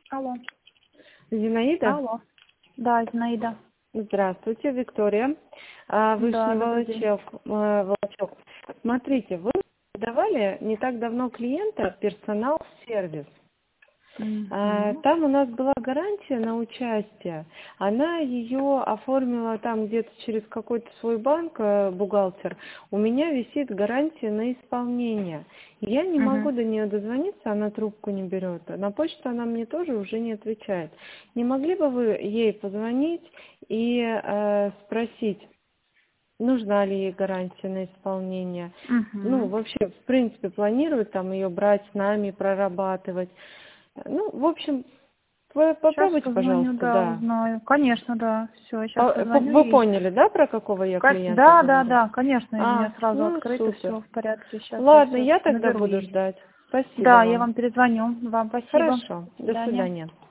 Алло. Зинаида? Алло. Да, Зинаида. Здравствуйте, Виктория. Да, Вышний добрый день. Волочок. Смотрите, вы давали не так давно клиента персонал-сервис. Мгм. Там у нас была гарантия на участие. Она ее оформила там где-то через какой-то свой банк, бухгалтер. У меня висит гарантия на исполнение. Я не Мгм. могу до нее дозвониться, она трубку не берет. На почту она мне тоже уже не отвечает. Не могли бы вы ей позвонить и спросить, нужна ли ей гарантия на исполнение? Ну, Мгм. вообще, в принципе, планируют там ее брать с нами, прорабатывать. Ну, в общем, вы Сейчас попробуйте, позвоню, пожалуйста, да, да. узнаю. Конечно, да. Все, сейчас позвоню Вы ей. поняли, да, про какого я клиента Да, да, говорю? да, конечно, у меня сразу Ну, открыто, супер. все в порядке. Сейчас я Ладно, все я тогда наберу буду ей. ждать. Спасибо Да, я вам. вам перезвоню. Вам спасибо. Хорошо. До До свидания. свидания.